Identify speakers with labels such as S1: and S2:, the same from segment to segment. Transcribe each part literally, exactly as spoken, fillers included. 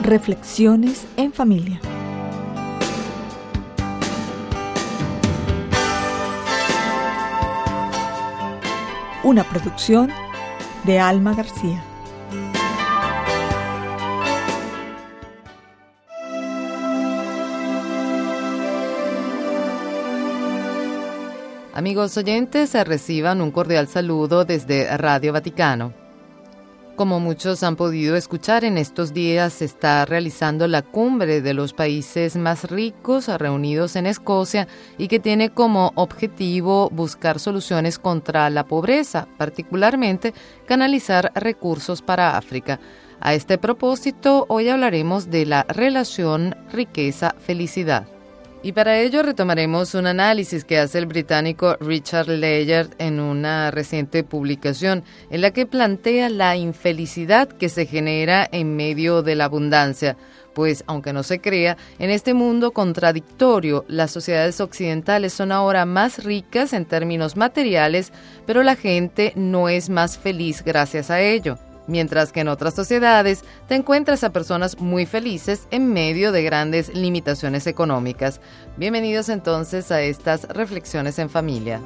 S1: Reflexiones en familia. Una producción de Alma García.
S2: Amigos oyentes, reciban un cordial saludo desde Radio Vaticano. Como muchos han podido escuchar, en estos días se está realizando la cumbre de los países más ricos reunidos en Escocia y que tiene como objetivo buscar soluciones contra la pobreza, particularmente canalizar recursos para África. A este propósito, hoy hablaremos de la relación riqueza-felicidad. Y para ello retomaremos un análisis que hace el británico Richard Layard en una reciente publicación en la que plantea la infelicidad que se genera en medio de la abundancia. Pues, aunque no se crea, en este mundo contradictorio, las sociedades occidentales son ahora más ricas en términos materiales, pero la gente no es más feliz gracias a ello. Mientras que en otras sociedades te encuentras a personas muy felices en medio de grandes limitaciones económicas. Bienvenidos entonces a estas reflexiones en familia.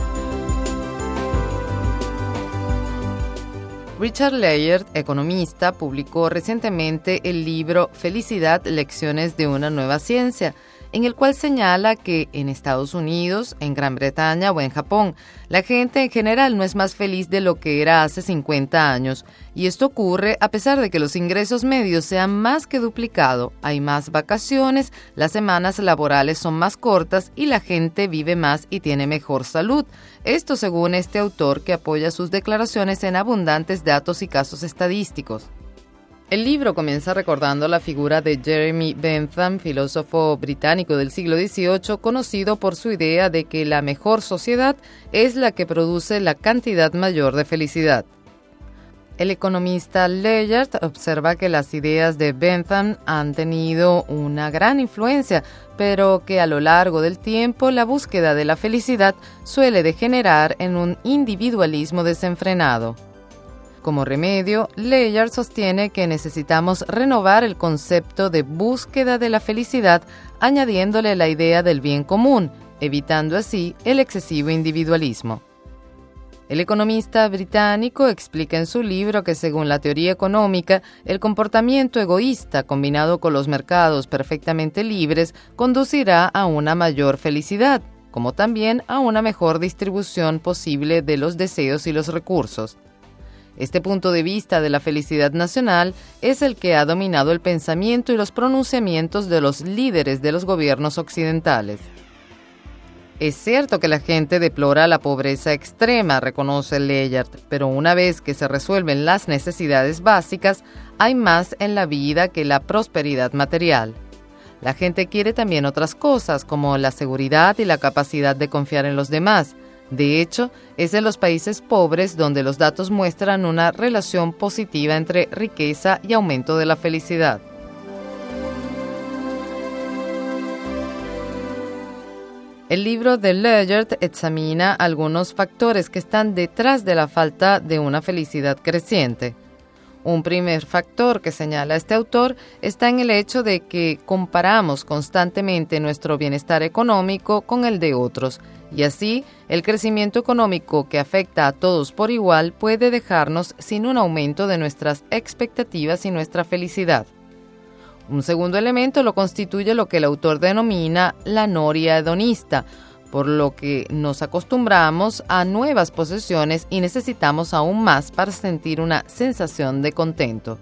S2: Richard Layard, economista, publicó recientemente el libro Felicidad, lecciones de una nueva ciencia, en el cual señala que en Estados Unidos, en Gran Bretaña o en Japón, la gente en general no es más feliz de lo que era hace cincuenta años, y esto ocurre a pesar de que los ingresos medios se han más que duplicado, hay más vacaciones, las semanas laborales son más cortas y la gente vive más y tiene mejor salud. Esto según este autor, que apoya sus declaraciones en abundantes datos y casos estadísticos. El libro comienza recordando la figura de Jeremy Bentham, filósofo británico del siglo dieciocho, conocido por su idea de que la mejor sociedad es la que produce la cantidad mayor de felicidad. El economista Layard observa que las ideas de Bentham han tenido una gran influencia, pero que a lo largo del tiempo la búsqueda de la felicidad suele degenerar en un individualismo desenfrenado. Como remedio, Layard sostiene que necesitamos renovar el concepto de búsqueda de la felicidad, añadiéndole la idea del bien común, evitando así el excesivo individualismo. El economista británico explica en su libro que según la teoría económica, el comportamiento egoísta combinado con los mercados perfectamente libres conducirá a una mayor felicidad, como también a una mejor distribución posible de los deseos y los recursos. Este punto de vista de la felicidad nacional es el que ha dominado el pensamiento y los pronunciamientos de los líderes de los gobiernos occidentales. Es cierto que la gente deplora la pobreza extrema, reconoce Layard, pero una vez que se resuelven las necesidades básicas, hay más en la vida que la prosperidad material. La gente quiere también otras cosas, como la seguridad y la capacidad de confiar en los demás. De hecho, es en los países pobres donde los datos muestran una relación positiva entre riqueza y aumento de la felicidad. El libro de Layard examina algunos factores que están detrás de la falta de una felicidad creciente. Un primer factor que señala este autor está en el hecho de que comparamos constantemente nuestro bienestar económico con el de otros, y así el crecimiento económico que afecta a todos por igual puede dejarnos sin un aumento de nuestras expectativas y nuestra felicidad. Un segundo elemento lo constituye lo que el autor denomina la noria hedonista, por lo que nos acostumbramos a nuevas posesiones y necesitamos aún más para sentir una sensación de contento.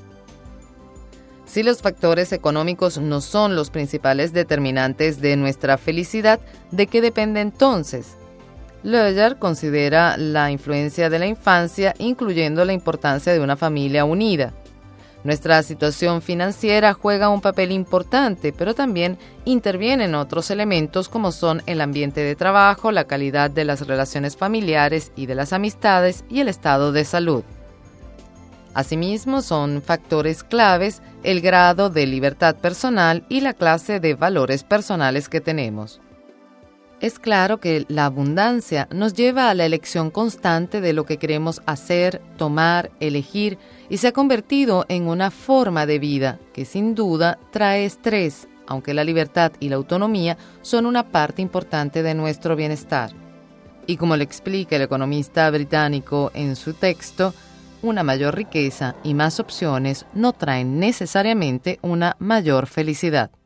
S2: Si los factores económicos no son los principales determinantes de nuestra felicidad, ¿de qué depende entonces? Layard considera la influencia de la infancia, incluyendo la importancia de una familia unida. Nuestra situación financiera juega un papel importante, pero también intervienen otros elementos como son el ambiente de trabajo, la calidad de las relaciones familiares y de las amistades y el estado de salud. Asimismo, son factores claves el grado de libertad personal y la clase de valores personales que tenemos. Es claro que la abundancia nos lleva a la elección constante de lo que queremos hacer, tomar, elegir, y se ha convertido en una forma de vida que sin duda trae estrés, aunque la libertad y la autonomía son una parte importante de nuestro bienestar. Y como le explica el economista británico en su texto, una mayor riqueza y más opciones no traen necesariamente una mayor felicidad.